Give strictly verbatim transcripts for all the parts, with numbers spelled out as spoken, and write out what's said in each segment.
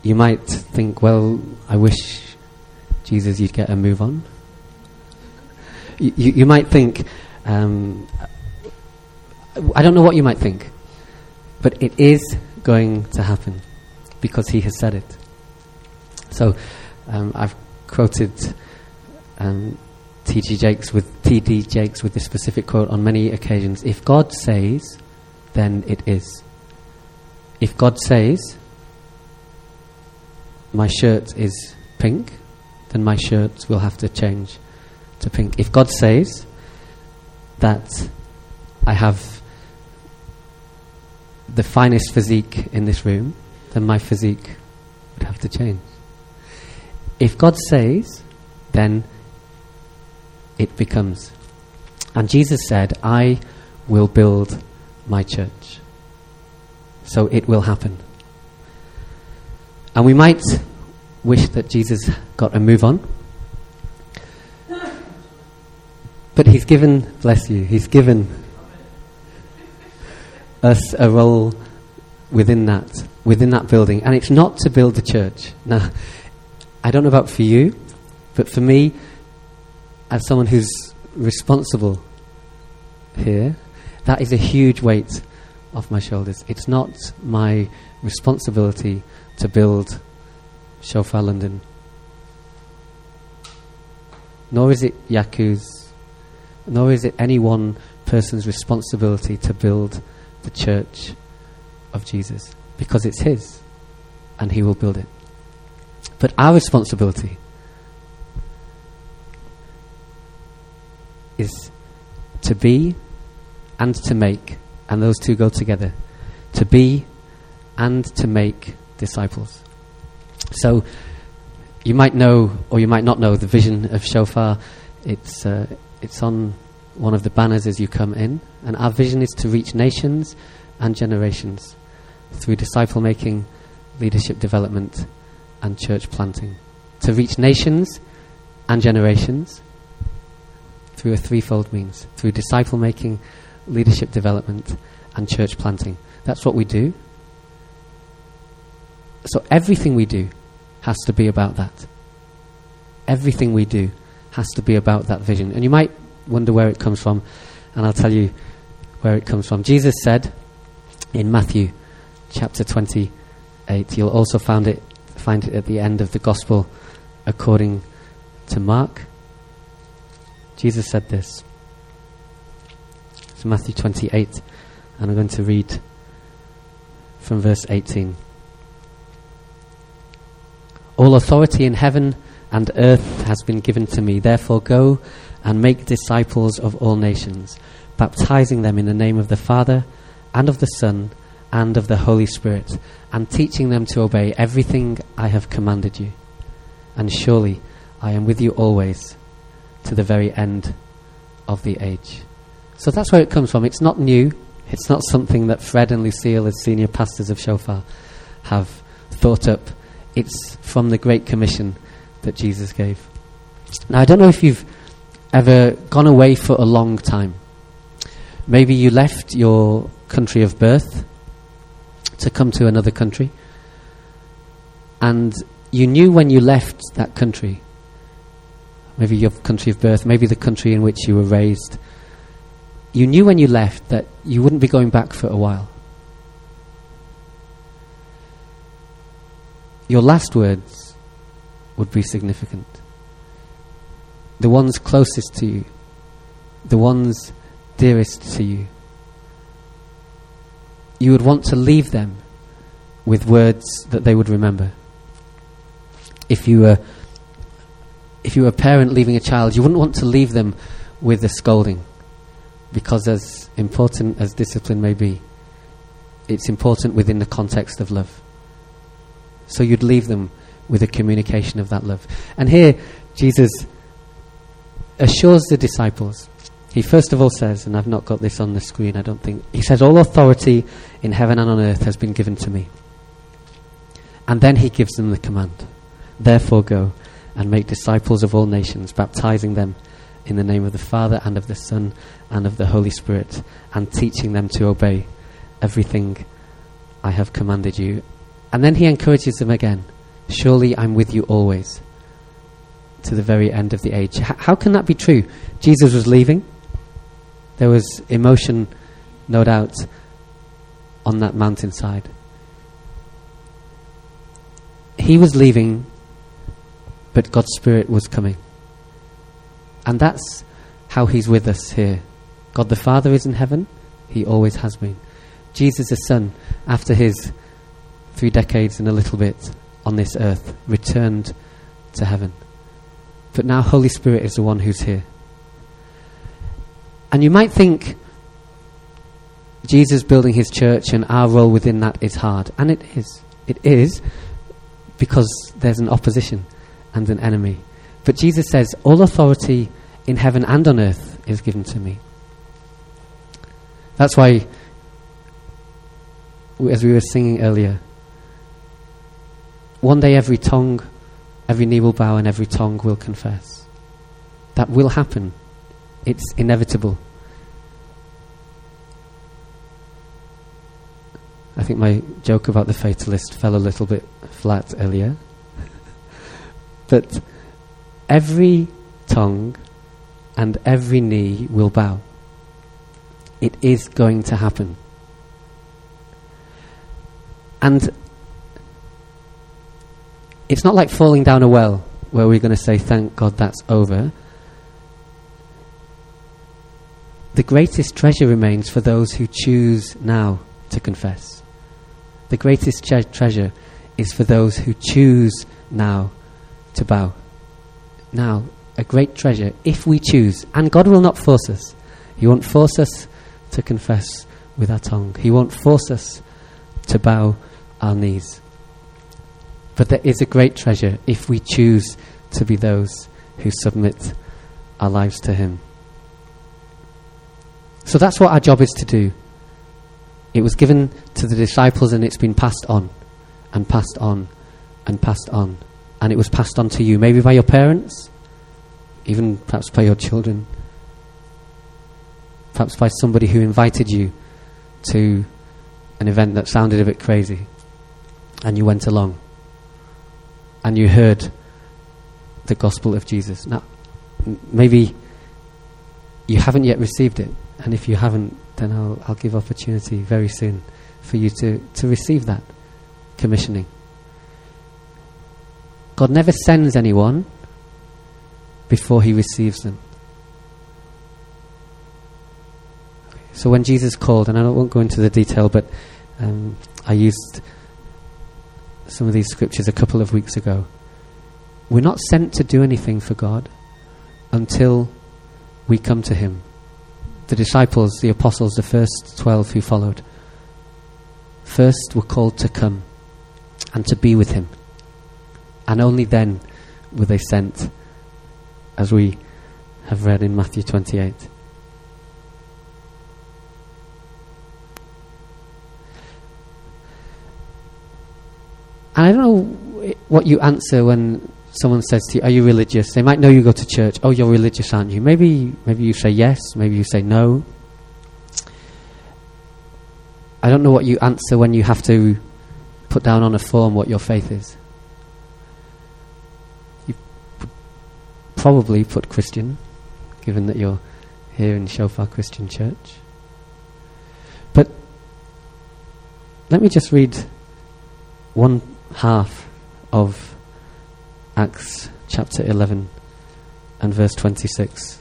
you might think, well, I wish, Jesus, you'd get a move on. You, you, you might think, um, I don't know what you might think, but it is going to happen because he has said it. So um, I've quoted um, T G Jakes with T D Jakes with this specific quote on many occasions. If God says, then it is. If God says, my shirt is pink, then my shirt will have to change to pink. If God says that I have the finest physique in this room, then my physique would have to change. If God says, then it becomes. And Jesus said, I will build my church. So it will happen. And we might wish that Jesus got a move on. But he's given, bless you, he's given us a role within that, within that building. And it's not to build the church. Now, I don't know about for you, but for me, as someone who's responsible here, that is a huge weight off my shoulders. It's not my responsibility to build Shofar London. Nor is it Yaku's, nor is it any one person's responsibility to build the church of Jesus, because it's his and he will build it. But our responsibility is to be and to make, and those two go together, to be and to make disciples. So you might know or you might not know the vision of Shofar. It's uh, it's on one of the banners as you come in, and our vision is to reach nations and generations through disciple making, leadership development and church planting. To reach nations and generations through a threefold means, through disciple making, leadership development and church planting. That's what we do. So everything we do has to be about that. Everything we do has to be about that vision. And you might wonder where it comes from, and I'll tell you where it comes from. Jesus said in Matthew chapter twenty-eight, you'll also find it, find it at the end of the Gospel according to Mark. Jesus said this. It's Matthew twenty-eight, and I'm going to read from verse eighteen. All authority in heaven and earth has been given to me. Therefore go and make disciples of all nations, baptizing them in the name of the Father and of the Son and of the Holy Spirit, and teaching them to obey everything I have commanded you. And surely I am with you always to the very end of the age. So that's where it comes from. It's not new. It's not something that Fred and Lucille, as senior pastors of Shofar, have thought up. It's from the Great Commission that Jesus gave. Now, I don't know if you've ever gone away for a long time. Maybe you left your country of birth to come to another country, and you knew when you left that country, maybe your country of birth, maybe the country in which you were raised, you knew when you left that you wouldn't be going back for a while. Your last words would be significant. The ones closest to you, the ones dearest to you, you would want to leave them with words that they would remember. If you were if you were a parent leaving a child, you wouldn't want to leave them with a scolding, because as important as discipline may be, it's important within the context of love. So you'd leave them with a communication of that love. And here Jesus assures the disciples. He first of all says, and I've not got this on the screen, I don't think. He says, all authority in heaven and on earth has been given to me. And then he gives them the command. Therefore go and make disciples of all nations, baptizing them in the name of the Father and of the Son and of the Holy Spirit, and teaching them to obey everything I have commanded you. And then he encourages them again. Surely I'm with you always, to the very end of the age. H- how can that be true? Jesus was leaving. There was emotion, no doubt, on that mountainside. He was leaving, but God's Spirit was coming. And that's how he's with us here. God the Father is in heaven. He always has been. Jesus the Son, after his three decades and a little bit on this earth, returned to heaven. But now Holy Spirit is the one who's here. And you might think Jesus building his church and our role within that is hard. And it is. It is because there's an opposition and an enemy. But Jesus says, all authority in heaven and on earth is given to me. That's why, as we were singing earlier, one day every tongue, every knee will bow and every tongue will confess. That will happen. It's inevitable. I think my joke about the fatalist fell a little bit flat earlier. But every tongue and every knee will bow. It is going to happen. And it's not like falling down a well where we're going to say, thank God that's over. The greatest treasure remains for those who choose now to confess. The greatest tre- treasure is for those who choose now to bow. Now, a great treasure, if we choose, and God will not force us. He won't force us to confess with our tongue. He won't force us to bow our knees. But there is a great treasure if we choose to be those who submit our lives to him. So that's what our job is to do. It was given to the disciples and it's been passed on and passed on and passed on. And it was passed on to you, maybe by your parents, even perhaps by your children, perhaps by somebody who invited you to an event that sounded a bit crazy and you went along and you heard the gospel of Jesus. Now, m- maybe you haven't yet received it, and if you haven't, then I'll, I'll give opportunity very soon for you to, to receive that commissioning. God never sends anyone before he receives them. So when Jesus called, and I won't go into the detail, but um, I used some of these scriptures a couple of weeks ago. We're not sent to do anything for God until we come to him. The disciples, the apostles, the first twelve who followed, first were called to come and to be with him. And only then were they sent, as we have read in Matthew twenty-eight. And I don't know what you answer when someone says to you, are you religious? They might know you go to church. Oh, you're religious, aren't you? Maybe, maybe you say yes, maybe you say no. I don't know what you answer when you have to put down on a form what your faith is. You p- probably put Christian, given that you're here in Shofar Christian Church. But let me just read one half of Acts chapter eleven and verse twenty-six.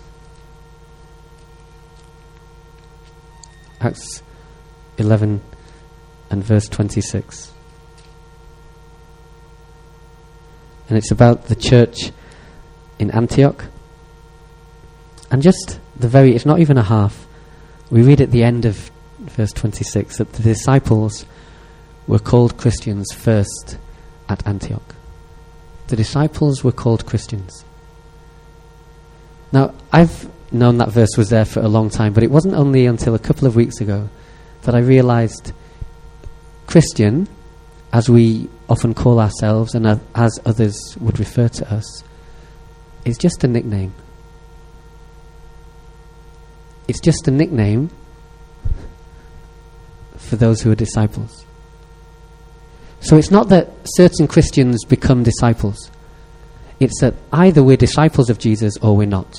Acts eleven and verse twenty-six. And it's about the church in Antioch. And just the very, it's not even a half. We read at the end of verse twenty-six that the disciples were called Christians first at Antioch. The disciples were called Christians. Now, I've known that verse was there for a long time, but it wasn't only until a couple of weeks ago that I realized Christian, as we often call ourselves and as others would refer to us, is just a nickname. It's just a nickname for those who are disciples. So it's not that certain Christians become disciples. It's that either we're disciples of Jesus or we're not.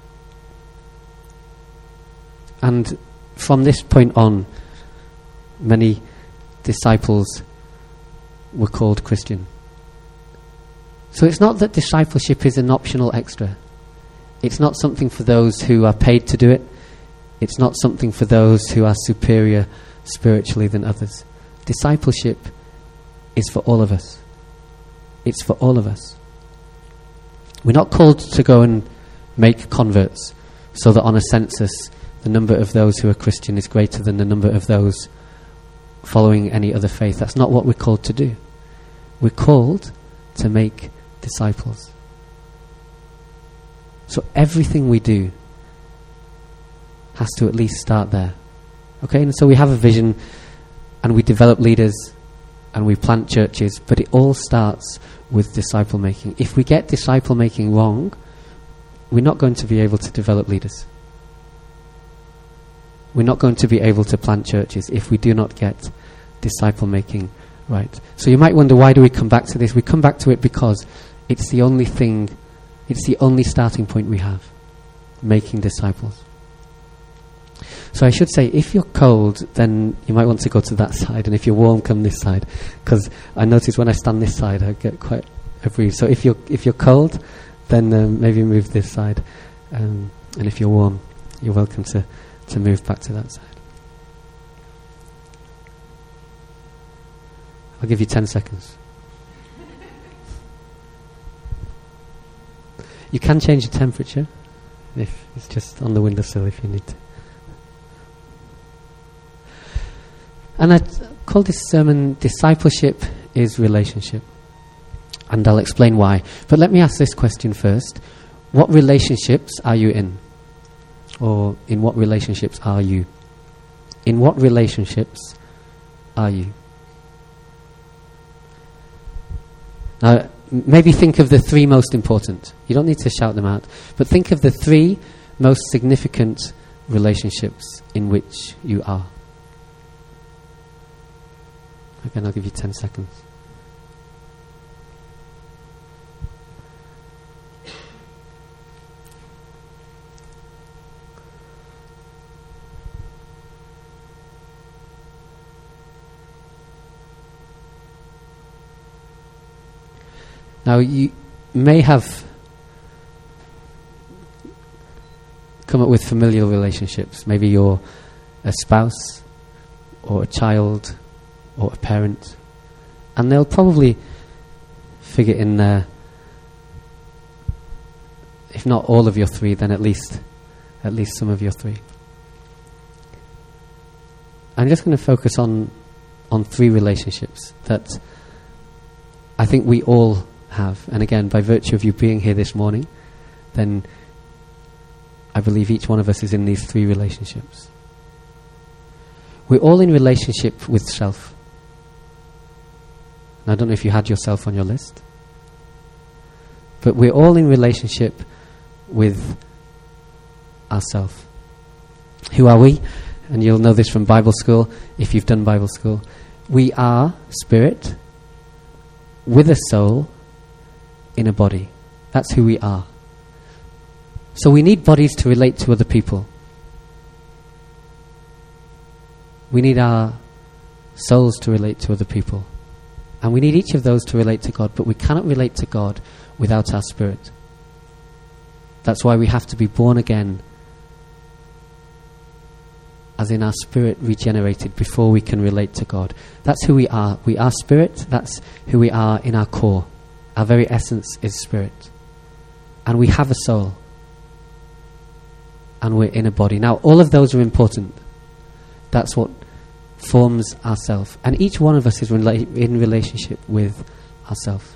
And from this point on, many disciples were called Christian. So it's not that discipleship is an optional extra. It's not something for those who are paid to do it. It's not something for those who are superior spiritually than others. Discipleship is for all of us. It's for all of us. We're not called to go and make converts so that on a census the number of those who are Christian is greater than the number of those following any other faith. That's not what we're called to do. We're called to make disciples. So everything we do has to at least start there. Okay, and so we have a vision and we develop leaders and we plant churches, but it all starts with disciple making. If we get disciple making wrong, we're not going to be able to develop leaders. We're not going to be able to plant churches if we do not get disciple making right. So you might wonder, why do we come back to this? We come back to it because it's the only thing, it's the only starting point we have, making disciples. So I should say, if you're cold, then you might want to go to that side, and if you're warm, come this side, because I notice when I stand this side, I get quite a breeze. So if you're if you're cold, then um, maybe move this side, um, and if you're warm, you're welcome to, to move back to that side. I'll give you ten seconds. You can change the temperature, if it's just on the windowsill if you need to. And I call this sermon Discipleship is Relationship. And I'll explain why. But let me ask this question first. What relationships are you in? Or in what relationships are you? In what relationships are you? Now, maybe think of the three most important. You don't need to shout them out. But think of the three most significant relationships in which you are. Again, I'll give you ten seconds. Now, you may have come up with familiar relationships. Maybe you're a spouse or a child or a parent, and they'll probably figure in there, if not all of your three, then at least at least some of your three. I'm just going to focus on on three relationships that I think we all have, and again, by virtue of you being here this morning, then I believe each one of us is in these three relationships. We're all in relationship with self. I don't know if you had yourself on your list, but we're all in relationship with ourselves. Who are we? And you'll know this from Bible school, if you've done Bible school. We are spirit with a soul in a body. That's who we are. So we need bodies to relate to other people. We need our souls to relate to other people. And we need each of those to relate to God, but we cannot relate to God without our spirit. That's why we have to be born again, as in our spirit regenerated, before we can relate to God. That's who we are. We are spirit. That's who we are in our core. Our very essence is spirit. And we have a soul. And we're in a body. Now, all of those are important. That's what forms ourself, and each one of us is rela- in relationship with ourself.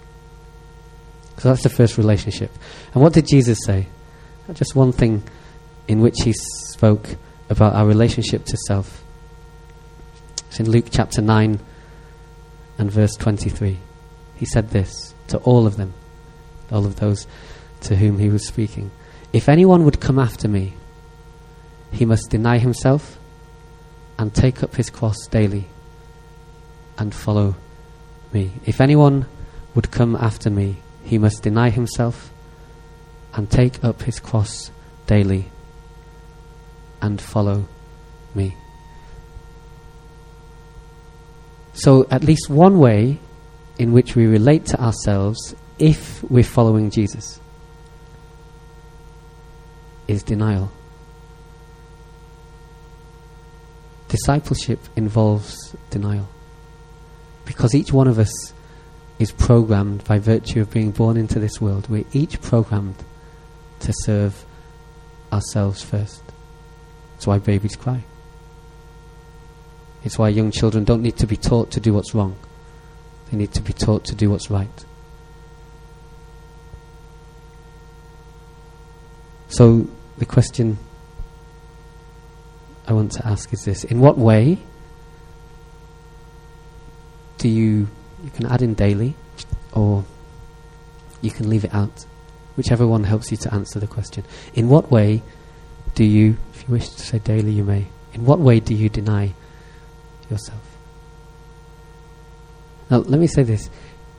So that's the first relationship. And what did Jesus say? Just one thing in which he spoke about our relationship to self. It's in Luke chapter nine and verse twenty-three. He said this to all of them, all of those to whom he was speaking. If anyone would come after me, he must deny himself and take up his cross daily and follow me. If anyone would come after me, he must deny himself and take up his cross daily and follow me. So at least one way in which we relate to ourselves if we're following Jesus is denial. Discipleship involves denial, because each one of us is programmed by virtue of being born into this world. We're each programmed to serve ourselves first. That's why babies cry. It's why young children don't need to be taught to do what's wrong. They need to be taught to do what's right. So the question I want to ask is this: in what way do you, you can add in daily, or you can leave it out, whichever one helps you to answer the question. In what way do you, if you wish to say daily, you may, in what way do you deny yourself? Now let me say this: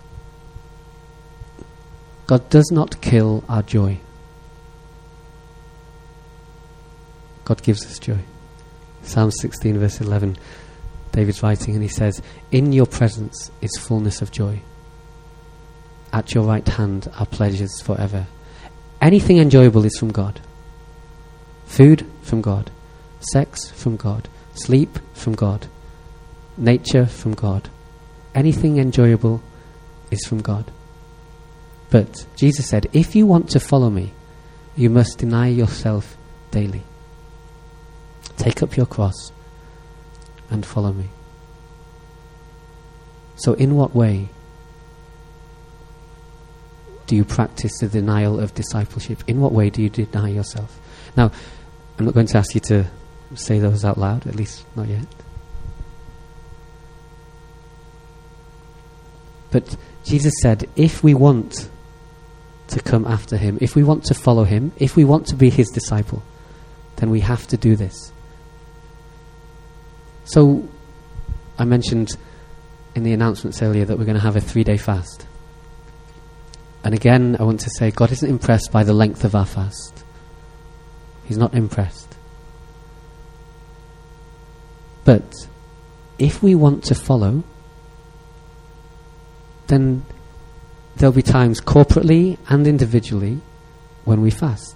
God does not kill our joy. God gives us joy. Psalm sixteen verse eleven, David's writing and he says, "In your presence is fullness of joy. At your right hand are pleasures forever." Anything enjoyable is from God. Food from God. Sex from God. Sleep from God. Nature from God. Anything enjoyable is from God. But Jesus said, if you want to follow me, you must deny yourself daily. Take up your cross and follow me. So in what way do you practice the denial of discipleship? In what way do you deny yourself? Now, I'm not going to ask you to say those out loud, at least not yet. But Jesus said, if we want to come after him, if we want to follow him, if we want to be his disciple, then we have to do this. So, I mentioned in the announcements earlier that we're going to have a three-day fast. And again, I want to say, God isn't impressed by the length of our fast. He's not impressed. But if we want to follow, then there'll be times corporately and individually when we fast.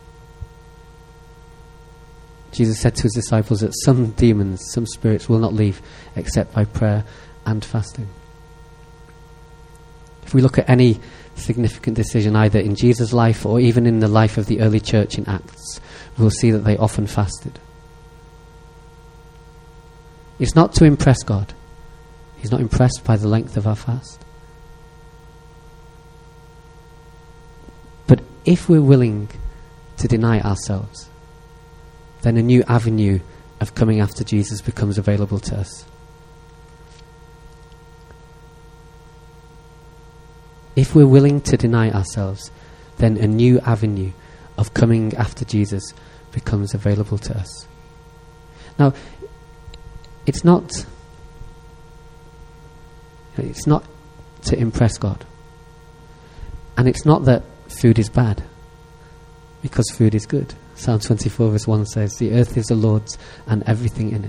Jesus said to his disciples that some demons, some spirits will not leave except by prayer and fasting. If we look at any significant decision either in Jesus' life or even in the life of the early church in Acts, we'll see that they often fasted. It's not to impress God. He's not impressed by the length of our fast. But if we're willing to deny ourselves, then a new avenue of coming after Jesus becomes available to us. If we're willing to deny ourselves, then a new avenue of coming after Jesus becomes available to us. Now, it's not it's not to impress God. And it's not that food is bad, because food is good. Psalm twenty-four verse one says, "The earth is the Lord's and everything in it."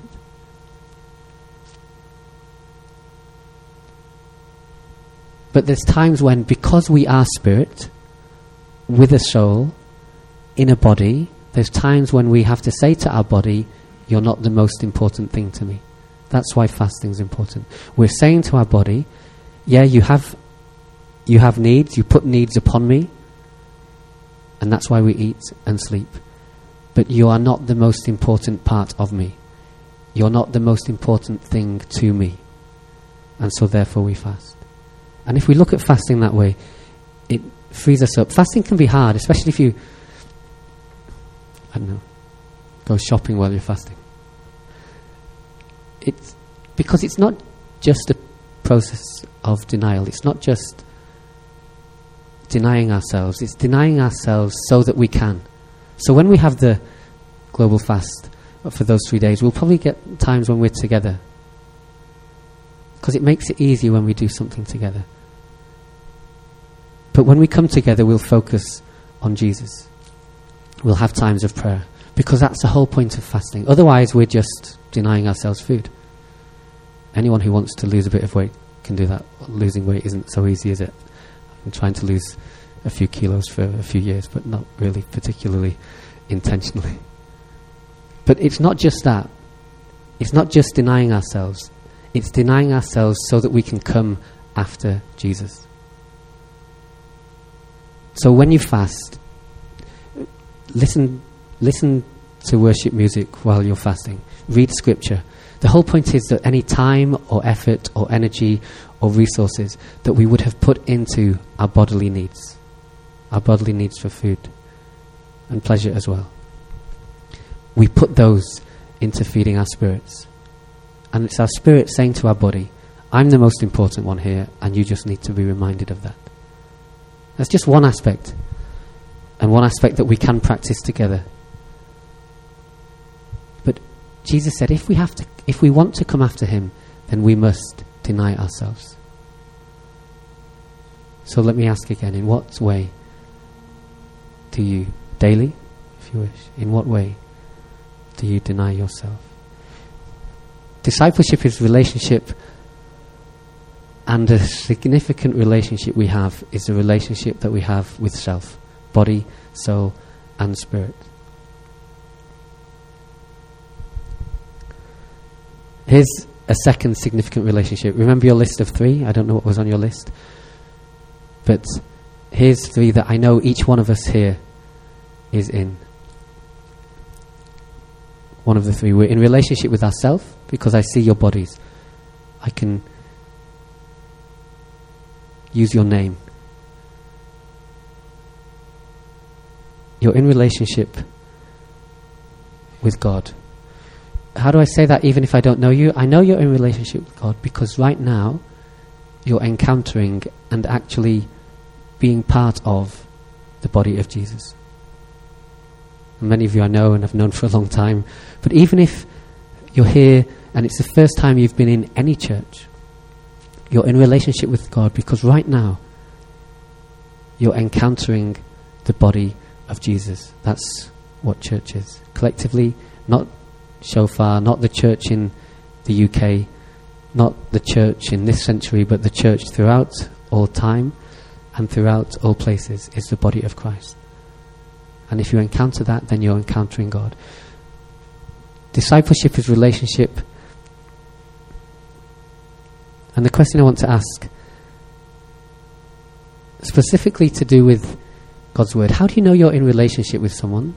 But there's times when, because we are spirit, with a soul, in a body, there's times when we have to say to our body, "You're not the most important thing to me." That's why fasting is important. We're saying to our body, "Yeah, you have, you have needs, you put needs upon me, and that's why we eat and sleep. But you are not the most important part of me. You're not the most important thing to me." And so therefore we fast. And if we look at fasting that way, it frees us up. Fasting can be hard, especially if you, I don't know, go shopping while you're fasting. It's because it's not just a process of denial. It's not just denying ourselves. It's denying ourselves so that we can. So when we have the global fast for those three days, we'll probably get times when we're together because it makes it easier when we do something together. But when we come together, we'll focus on Jesus. We'll have times of prayer, because that's the whole point of fasting. Otherwise, we're just denying ourselves food. Anyone who wants to lose a bit of weight can do that. Losing weight isn't so easy, is it? I'm trying to lose a few kilos for a few years, but not really particularly intentionally. But it's not just that. It's not just denying ourselves. It's denying ourselves so that we can come after Jesus. So when you fast, listen listen to worship music while you're fasting. Read scripture. The whole point is that any time or effort or energy or resources that we would have put into our bodily needs, our bodily needs for food and pleasure as well, we put those into feeding our spirits. And it's our spirit saying to our body, I'm the most important one here, and you just need to be reminded of that. That's just one aspect, and one aspect that we can practice together. But Jesus said, if we have to, if we want to come after him, then we must deny ourselves. So let me ask again, in what way do you, daily, if you wish, in what way do you deny yourself? Discipleship is relationship, and a significant relationship we have is the relationship that we have with self, body, soul, and spirit. Here's a second significant relationship. Remember your list of three? I don't know what was on your list. But here's three that I know each one of us here is in. One of the three. We're in relationship with ourselves, because I see your bodies. I can use your name. You're in relationship with God. How do I say that even if I don't know you? I know you're in relationship with God because right now you're encountering and actually being part of the body of Jesus. And many of you I know and have known for a long time. But even if you're here and it's the first time you've been in any church, you're in relationship with God because right now you're encountering the body of Jesus. That's what church is. Collectively, not Shofar, not the church in the U K, not the church in this century, but the church throughout all time and throughout all places is the body of Christ. And if you encounter that, then you're encountering God. Discipleship is relationship. And the question I want to ask, specifically to do with God's word, how do you know you're in relationship with someone?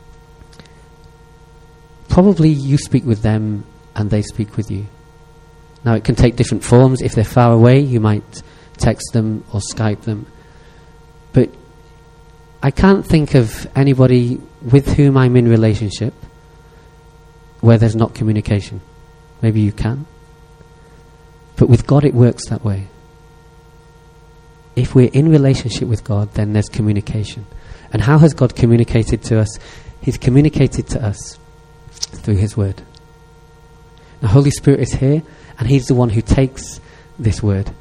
Probably you speak with them and they speak with you. Now it can take different forms. If they're far away, you might text them or Skype them. But I can't think of anybody with whom I'm in relationship where there's not communication. Maybe you can. But with God it works that way. If we're in relationship with God, then there's communication. And how has God communicated to us? He's communicated to us through his word. The Holy Spirit is here, and he's the one who takes this word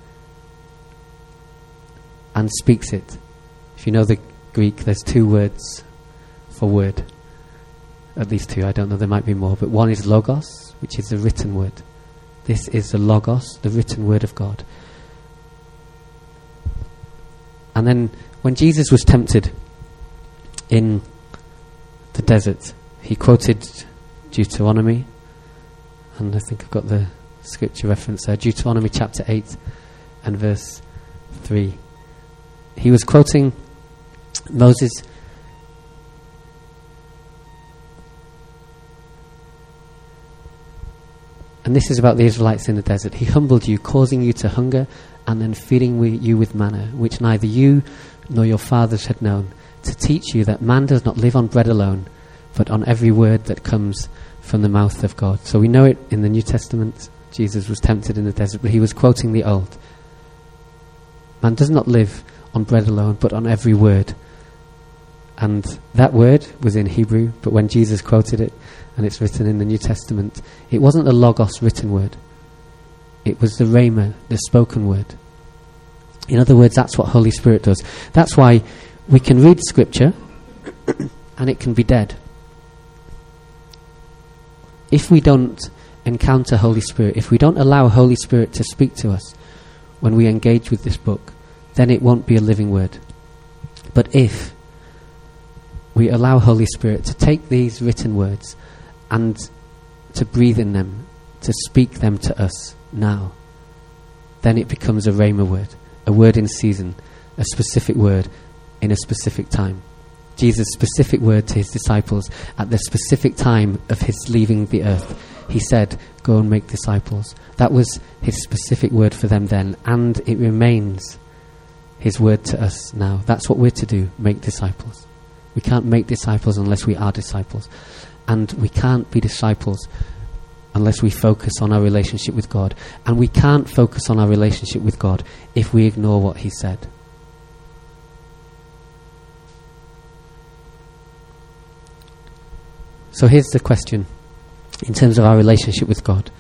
and speaks it. If you know the Greek, there's two words for word. At least two, I don't know, there might be more. But one is logos, which is the written word. This is the logos, the written word of God. And then when Jesus was tempted in the desert, he quoted Deuteronomy, and I think I've got the scripture reference there, Deuteronomy chapter eight and verse three. He was quoting Moses. And this is about the Israelites in the desert. He humbled you, causing you to hunger, and then feeding you with manna, which neither you nor your fathers had known, to teach you that man does not live on bread alone, but on every word that comes from the mouth of God. So we know it in the New Testament. Jesus was tempted in the desert, but he was quoting the Old. Man does not live on bread alone, but on every word. And that word was in Hebrew, but when Jesus quoted it, and it's written in the New Testament, it wasn't the logos written word. It was the rhema, the spoken word. In other words, that's what Holy Spirit does. That's why we can read Scripture and it can be dead. If we don't encounter Holy Spirit, if we don't allow Holy Spirit to speak to us when we engage with this book, then it won't be a living word. But if we allow Holy Spirit to take these written words and to breathe in them, to speak them to us now, then it becomes a rhema word, a word in season, a specific word in a specific time. Jesus' specific word to his disciples at the specific time of his leaving the earth. He said, go and make disciples. That was his specific word for them then, and it remains his word to us now. That's what we're to do, make disciples. We can't make disciples unless we are disciples. And we can't be disciples unless we focus on our relationship with God. And we can't focus on our relationship with God if we ignore what he said. So here's the question in terms of our relationship with God.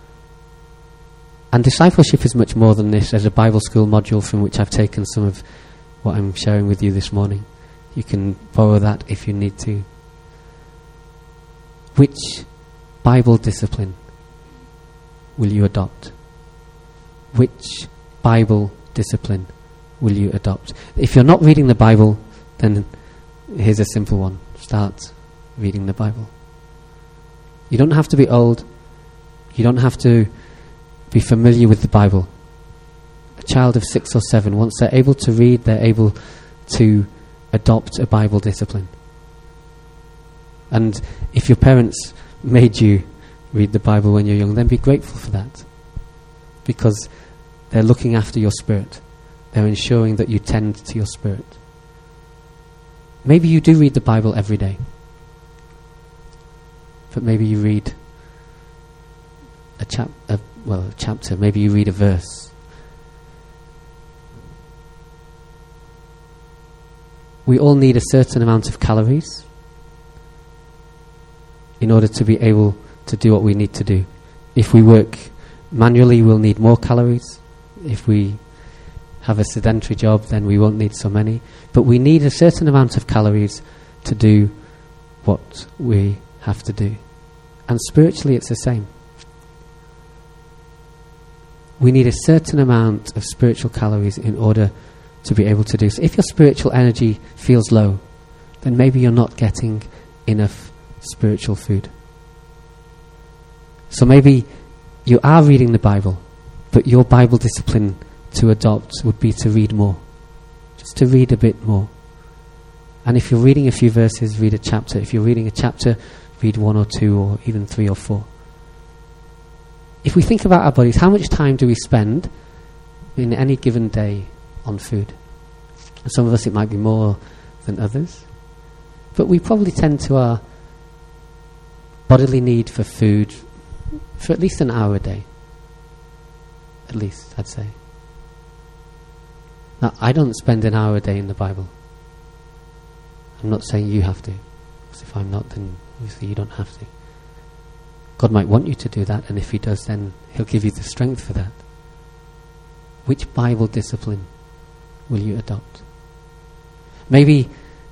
And discipleship is much more than this. There's a Bible school module from which I've taken some of what I'm sharing with you this morning. You can borrow that if you need to. Which Bible discipline will you adopt? Which Bible discipline will you adopt? If you're not reading the Bible, then here's a simple one. Start reading the Bible. You don't have to be old. You don't have to be familiar with the Bible. A child of six or seven, once they're able to read, they're able to adopt a Bible discipline. And if your parents made you read the Bible when you're young, then be grateful for that. Because they're looking after your spirit. They're ensuring that you tend to your spirit. Maybe you do read the Bible every day. But maybe you read a chap, a, well, a chapter. Maybe you read a verse. We all need a certain amount of calories in order to be able to do what we need to do. If we work manually, we'll need more calories. If we have a sedentary job, then we won't need so many. But we need a certain amount of calories to do what we have to do. And spiritually it's the same. We need a certain amount of spiritual calories in order to be able to do so. If your spiritual energy feels low, then maybe you're not getting enough spiritual food. So maybe you are reading the Bible, but your Bible discipline to adopt would be to read more. Just to read a bit more. And if you're reading a few verses, read a chapter. If you're reading a chapter, read one or two or even three or four. If we think about our bodies, how much time do we spend in any given day on food? And some of us it might be more than others. But we probably tend to our bodily need for food for at least an hour a day. At least, I'd say. Now, I don't spend an hour a day in the Bible. I'm not saying you have to. Because if I'm not, then obviously you don't have to. God might want you to do that, and if he does, then he'll give you the strength for that. Which Bible discipline will you adopt? Maybe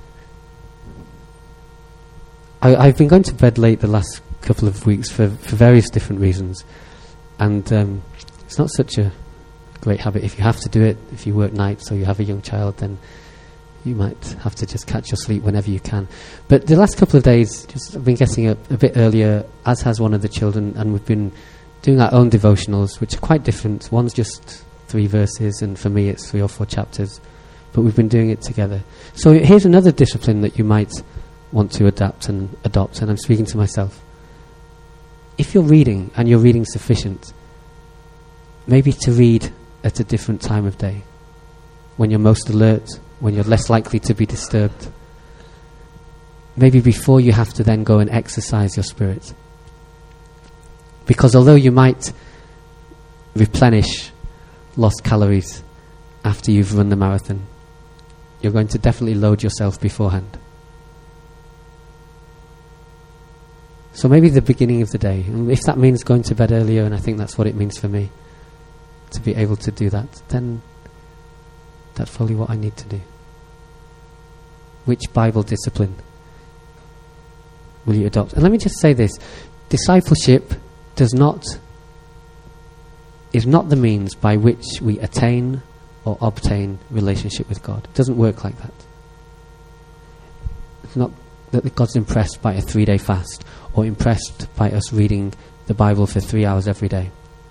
I, I've been going to bed late the last couple of weeks for, for various different reasons, and um, it's not such a great habit. If you have to do it, if you work nights or you have a young child, then you might have to just catch your sleep whenever you can. But the last couple of days, just I've been getting up a bit earlier, as has one of the children, and we've been doing our own devotionals, which are quite different. One's just three verses, and for me it's three or four chapters. But we've been doing it together. So here's another discipline that you might want to adapt and adopt, and I'm speaking to myself. If you're reading, and you're reading sufficient, maybe to read at a different time of day, when you're most alert, when you're less likely to be disturbed. Maybe before you have to then go and exercise your spirit. Because although you might replenish lost calories after you've run the marathon, you're going to definitely load yourself beforehand. So maybe the beginning of the day, and if that means going to bed earlier, and I think that's what it means for me, to be able to do that, then that's probably what I need to do. Which Bible discipline will you adopt? And let me just say this. Discipleship does not is not the means by which we attain or obtain relationship with God. It doesn't work like that. It's not that God's impressed by a three-day fast or impressed by us reading the Bible for three hours every day.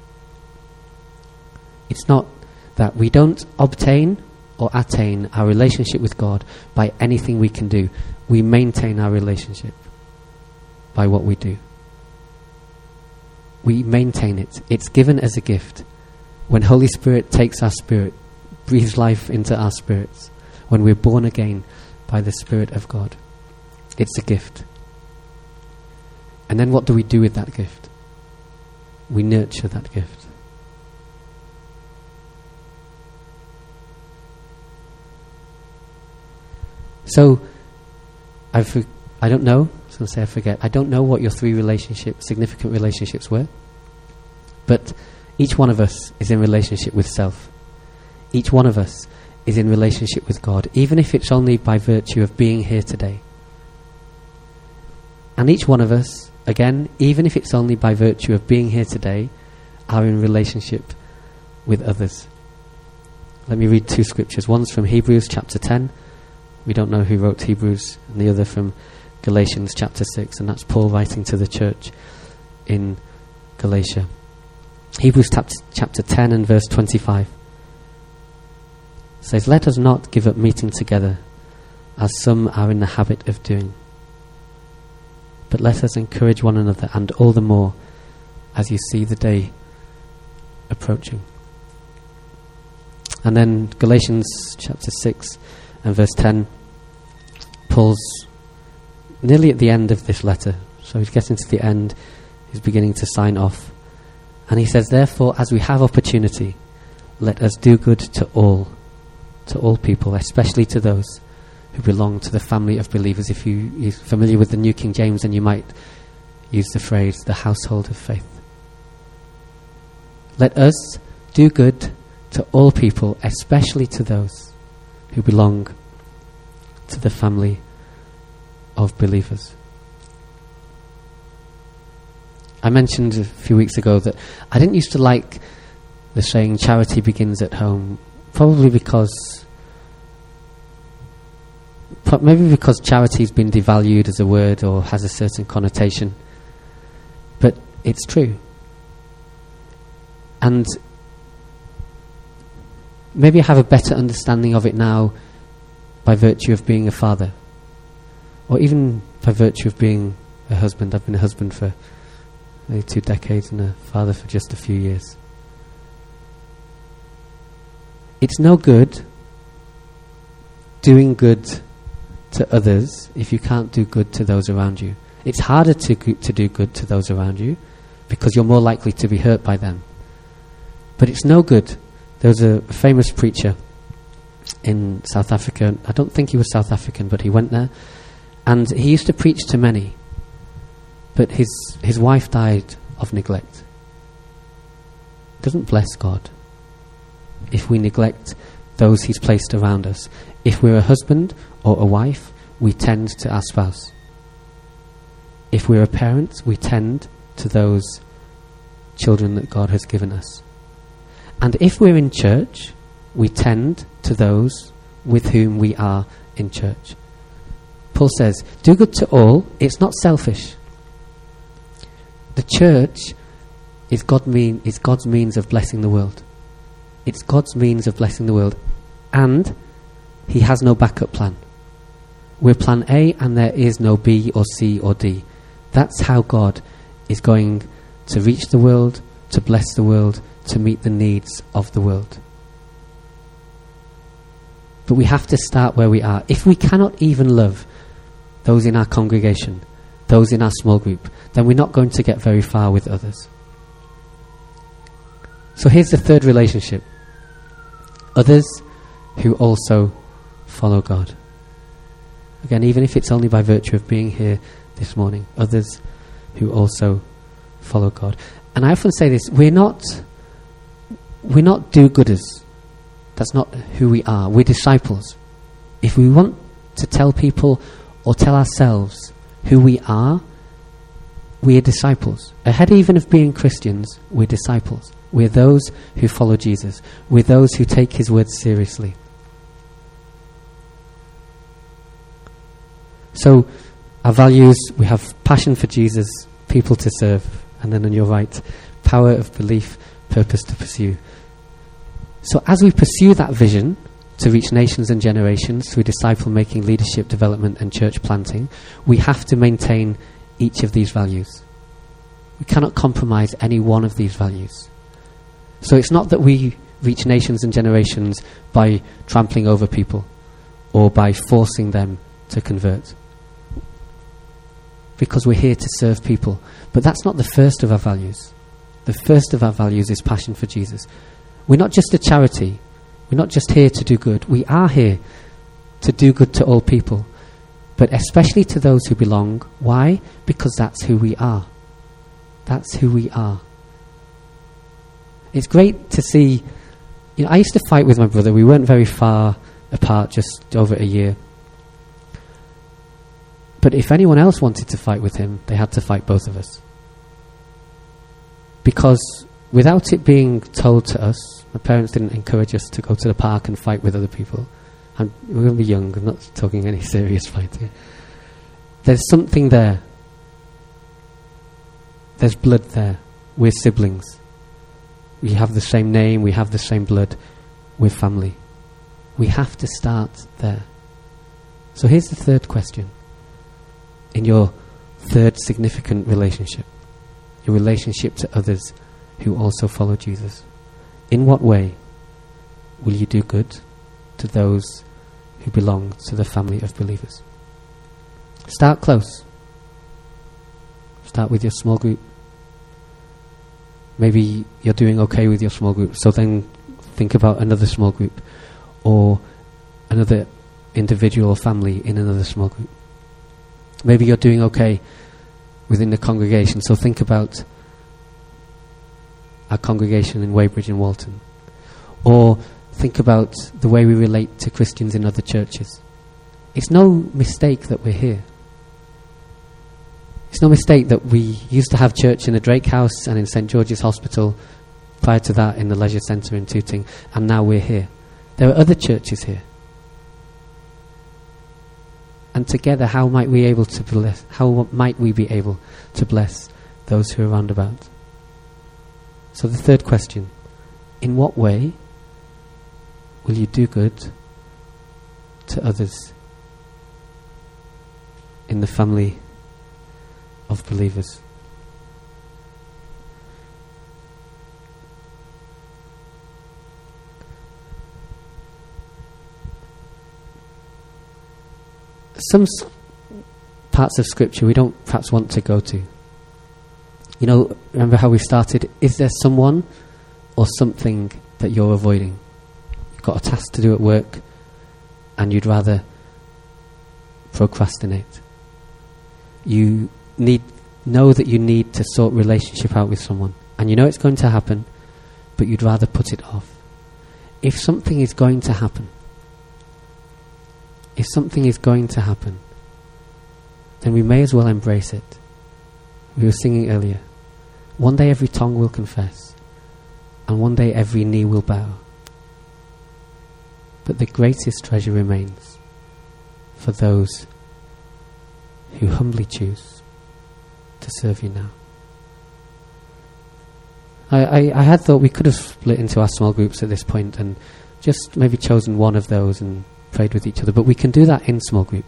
It's not that we don't obtain or attain our relationship with God by anything we can do. We maintain our relationship by what we do. We maintain it. It's given as a gift. When Holy Spirit takes our spirit, breathes life into our spirits, when we're born again by the Spirit of God, it's a gift. And then what do we do with that gift? We nurture that gift. So, I for, I don't know, I was going to say I forget, I don't know what your three relationships, significant relationships were, but each one of us is in relationship with self. Each one of us is in relationship with God, even if it's only by virtue of being here today. And each one of us, again, even if it's only by virtue of being here today, are in relationship with others. Let me read two scriptures. One's from Hebrews chapter ten. We don't know who wrote Hebrews, and the other from Galatians chapter six, and that's Paul writing to the church in Galatia. Hebrews chapter ten and verse twenty-five says, "Let us not give up meeting together, as some are in the habit of doing, but let us encourage one another, and all the more as you see the day approaching." And then Galatians chapter six and verse ten, Paul's nearly at the end of this letter, so he's getting to the end, he's beginning to sign off, and he says, "Therefore, as we have opportunity, let us do good to all, to all people, especially to those who belong to the family of believers." If you, you're familiar with the New King James, then you might use the phrase, the household of faith. Let us do good to all people, especially to those who belong to the family of believers. I mentioned a few weeks ago that I didn't used to like the saying charity begins at home, probably because maybe because charity's been devalued as a word or has a certain connotation, but it's true. And maybe I have a better understanding of it now by virtue of being a father, or even by virtue of being a husband. I've been a husband for maybe two decades and a father for just a few years. It's no good doing good to others if you can't do good to those around you. It's harder to to do good to those around you because you're more likely to be hurt by them. But it's no good. There was a famous preacher in South Africa. I don't think he was South African, but he went there. And he used to preach to many. But his, his wife died of neglect. It doesn't bless God if we neglect those he's placed around us. If we're a husband or a wife, we tend to our spouse. If we're a parent, we tend to those children that God has given us. And if we're in church, we tend to those with whom we are in church. Paul says, do good to all. It's not selfish. The church is, God mean, is God's means of blessing the world. It's God's means of blessing the world. And he has no backup plan. We're plan A and there is no B or C or D. That's how God is going to reach the world, to bless the world, to meet the needs of the world. But we have to start where we are. If we cannot even love those in our congregation, those in our small group, then we're not going to get very far with others. So here's the third relationship. Others who also follow God. Again, even if it's only by virtue of being here this morning, others who also follow God. And I often say this, we're not we're not do-gooders. That's not who we are. We're disciples. If we want to tell people or tell ourselves who we are, we are disciples. Ahead even of being Christians, we're disciples. We're those who follow Jesus. We're those who take his words seriously. So, our values, we have passion for Jesus, people to serve, and then on your right, power of belief, purpose to pursue. So as we pursue that vision to reach nations and generations through disciple-making, leadership development and church planting, we have to maintain each of these values. We cannot compromise any one of these values. So it's not that we reach nations and generations by trampling over people or by forcing them to convert, because we're here to serve people. But that's not the first of our values. The first of our values is passion for Jesus. We're not just a charity. We're not just here to do good. We are here to do good to all people, but especially to those who belong. Why? Because that's who we are. That's who we are. It's great to see, you know, I used to fight with my brother. We weren't very far apart, just over a year. But if anyone else wanted to fight with him, they had to fight both of us. Because without it being told to us, my parents didn't encourage us to go to the park and fight with other people. I'm, we're going to be young, I'm not talking any serious fight here. There's something there. There's blood there. We're siblings. We have the same name, we have the same blood. We're family. We have to start there. So here's the third question. In your third significant relationship, your relationship to others who also follow Jesus, in what way will you do good to those who belong to the family of believers? Start close. Start with your small group. Maybe you're doing okay with your small group, so then think about another small group or another individual or family in another small group. Maybe you're doing okay within the congregation, so think about our congregation in Weybridge and Walton. Or think about the way we relate to Christians in other churches. It's no mistake that we're here. It's no mistake that we used to have church in the Drake House and in Saint George's Hospital, prior to that in the Leisure Centre in Tooting, and now we're here. There are other churches here. And together, how might we able to bless? How might we be able to bless those who are round about? So the third question: in what way will you do good to others in the family of believers? Some s- parts of Scripture we don't perhaps want to go to. You know, remember how we started? Is there someone or something that you're avoiding? You've got a task to do at work and you'd rather procrastinate. You need know that you need to sort relationship out with someone, and you know it's going to happen, but you'd rather put it off. If something is going to happen, If something is going to happen, then we may as well embrace it. We were singing earlier, one day every tongue will confess, and one day every knee will bow. But the greatest treasure remains for those who humbly choose to serve you now. I, I, I had thought we could have split into our small groups at this point and just maybe chosen one of those and prayed with each other, but we can do that in small group.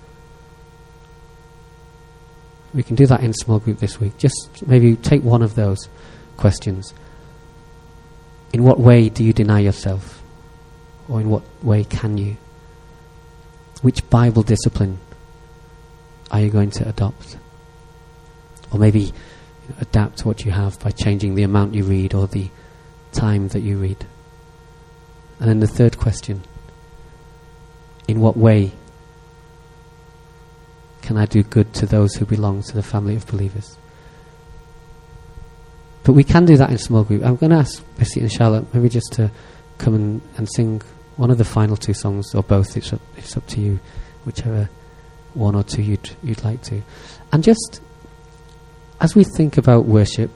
We can do that in small group this week. Just maybe take one of those questions. In what way do you deny yourself? Or in what way can you? Which Bible discipline are you going to adopt? Or maybe you know, adapt what you have by changing the amount you read or the time that you read. And then the third question: in what way can I do good to those who belong to the family of believers? But we can do that in small group. I'm going to ask Bissy and Charlotte maybe just to come and, and sing one of the final two songs, or both. It's up, it's up to you, whichever one or two you'd you'd like to. And just as we think about worship,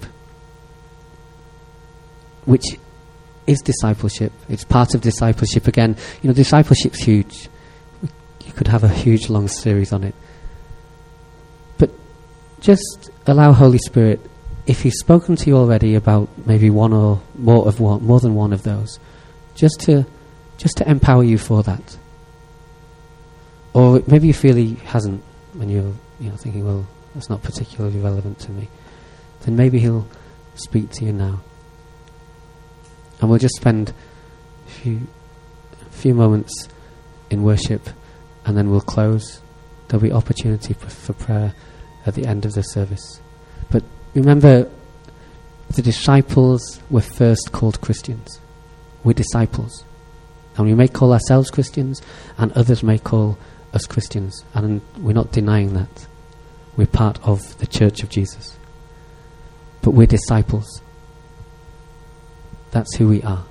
which is discipleship, it's part of discipleship. Again, you know, discipleship's huge. You could have a huge long series on it. But just allow Holy Spirit, if He's spoken to you already about maybe one or more of one, more than one of those, just to just to empower you for that. Or maybe you feel He hasn't, when you're you know thinking, well, that's not particularly relevant to me. Then maybe He'll speak to you now. And we'll just spend a few, a few moments in worship, and then we'll close. There'll be opportunity for, for prayer at the end of the service. But remember, the disciples were first called Christians. We're disciples. And we may call ourselves Christians, and others may call us Christians. And we're not denying that. We're part of the Church of Jesus. But we're disciples. That's who we are.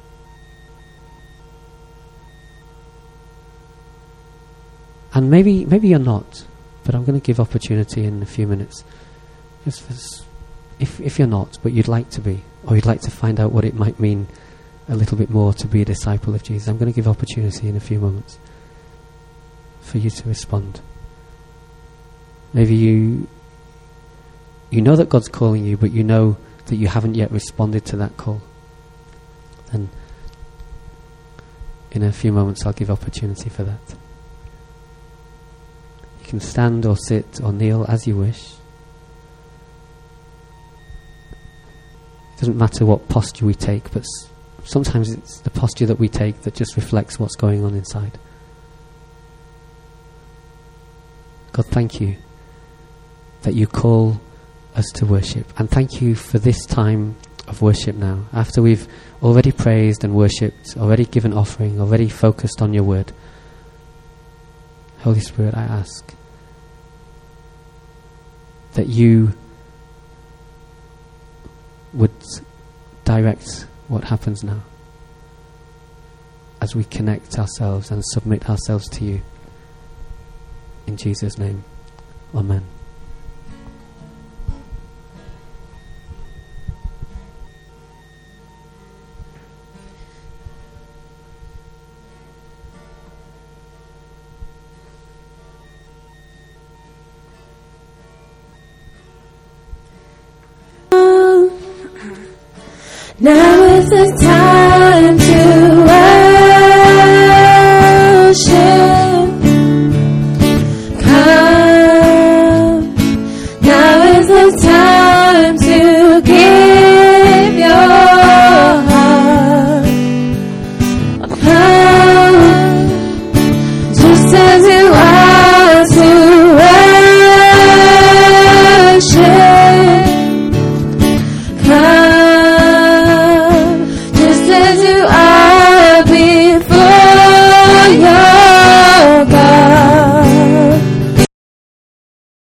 And maybe maybe you're not, but I'm going to give opportunity in a few minutes. Just for, if if you're not, but you'd like to be, or you'd like to find out what it might mean a little bit more to be a disciple of Jesus, I'm going to give opportunity in a few moments for you to respond. Maybe you you know that God's calling you, but you know that you haven't yet responded to that call. Then in a few moments I'll give opportunity for that. You can stand or sit or kneel as you wish. It doesn't matter what posture we take, but s- sometimes it's the posture that we take that just reflects what's going on inside. God, thank you that you call us to worship. And thank you for this time of worship now. After we've already praised and worshipped, already given offering, already focused on your word, Holy Spirit, I ask that you would direct what happens now as we connect ourselves and submit ourselves to you. In Jesus' name, amen. Now is the time to worship.